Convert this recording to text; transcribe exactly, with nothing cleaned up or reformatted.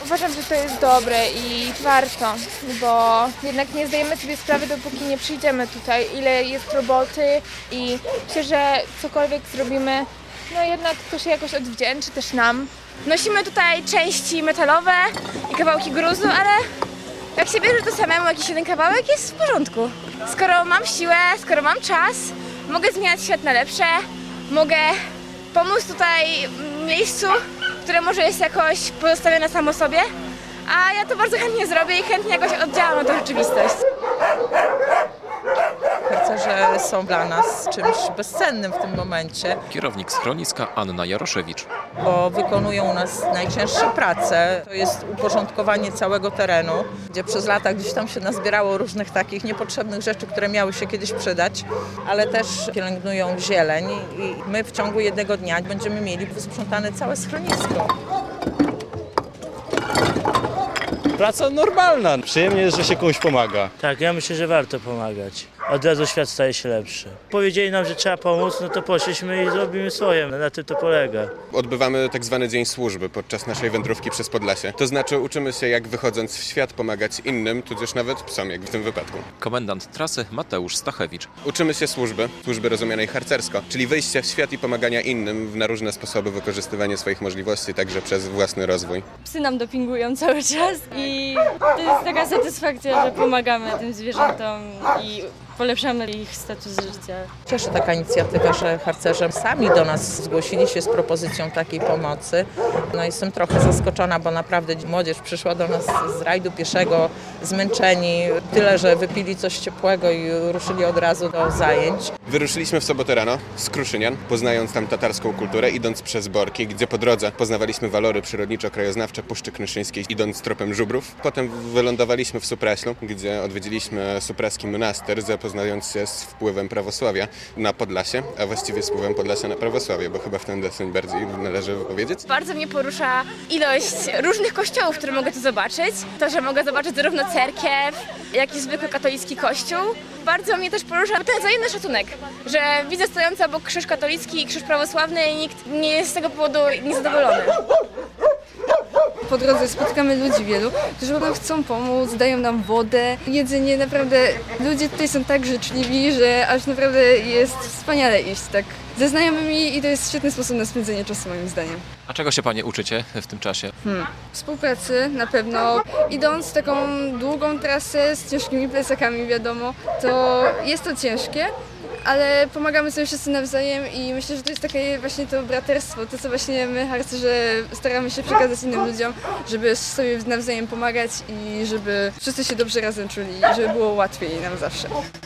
Uważam, że to jest dobre i warto, bo jednak nie zdajemy sobie sprawy, dopóki nie przyjdziemy tutaj, ile jest roboty i myślę, że cokolwiek zrobimy, no jednak to się jakoś odwdzięczy też nam. Nosimy tutaj części metalowe i kawałki gruzu, ale jak się bierze to samemu jakiś jeden kawałek, jest w porządku. Skoro mam siłę, skoro mam czas, mogę zmieniać świat na lepsze, mogę pomóc tutaj miejscu, które może jest jakoś pozostawione samo sobie, a ja to bardzo chętnie zrobię i chętnie jakoś oddziałam na tę rzeczywistość. Harcerze są dla nas czymś bezcennym w tym momencie, Kierownik schroniska Anna Jaroszewicz. bo wykonują u nas najcięższe prace. To jest uporządkowanie całego terenu, gdzie przez lata gdzieś tam się nazbierało różnych takich niepotrzebnych rzeczy, które miały się kiedyś przydać, ale też pielęgnują zieleń i my w ciągu jednego dnia będziemy mieli wysprzątane całe schronisko. Praca normalna. Przyjemnie jest, że się komuś pomaga. Tak, ja myślę, że warto pomagać. Od razu świat staje się lepszy. Powiedzieli nam, że trzeba pomóc, no to poszliśmy i zrobimy swoje. Na tym to polega. Odbywamy tak zwany dzień służby podczas naszej wędrówki przez Podlasie. To znaczy uczymy się, jak wychodząc w świat pomagać innym, tudzież nawet psom, jak w tym wypadku. Komendant trasy Mateusz Stachewicz. Uczymy się służby, służby rozumianej harcersko, czyli wyjścia w świat i pomagania innym na różne sposoby, wykorzystywanie swoich możliwości, także przez własny rozwój. Psy nam dopingują cały czas i to jest taka satysfakcja, że pomagamy tym zwierzętom i polepszamy ich status życia. Cieszy taka inicjatywa, że harcerze sami do nas zgłosili się z propozycją takiej pomocy. No jestem trochę zaskoczona, bo naprawdę młodzież przyszła do nas z rajdu pieszego, zmęczeni, tyle, że wypili coś ciepłego i ruszyli od razu do zajęć. Wyruszyliśmy w sobotę rano z Kruszynian, poznając tam tatarską kulturę, idąc przez Borki, gdzie po drodze poznawaliśmy walory przyrodniczo-krajoznawcze Puszczy Knyszyńskiej, idąc tropem żubrów. Potem wylądowaliśmy w Supraślu, gdzie odwiedziliśmy supraski monaster, zapoznając się z wpływem prawosławia na Podlasie, a właściwie z wpływem Podlasia na prawosławie, bo chyba w ten deseń bardziej należy powiedzieć. Bardzo mnie porusza ilość różnych kościołów, które mogę tu zobaczyć. To, że mogę zobaczyć zarówno cerkiew, jak i zwykły katolicki kościół. Bardzo mnie też porusza ten wzajemny szacunek, że widzę stojący obok krzyż katolicki i krzyż prawosławny i nikt nie jest z tego powodu niezadowolony. Po drodze spotykamy ludzi wielu, którzy nam chcą pomóc, dają nam wodę, jedzenie. Naprawdę ludzie tutaj są tak życzliwi, że aż naprawdę jest wspaniale iść tak ze znajomymi i to jest świetny sposób na spędzenie czasu moim zdaniem. A czego się Panie uczycie w tym czasie? Hmm. Współpracy na pewno. Idąc taką długą trasę z ciężkimi plecakami, wiadomo, to jest to ciężkie, ale pomagamy sobie wszyscy nawzajem i myślę, że to jest takie właśnie to braterstwo, to co właśnie my harcerze staramy się przekazać innym ludziom, żeby sobie nawzajem pomagać i żeby wszyscy się dobrze razem czuli i żeby było łatwiej nam zawsze.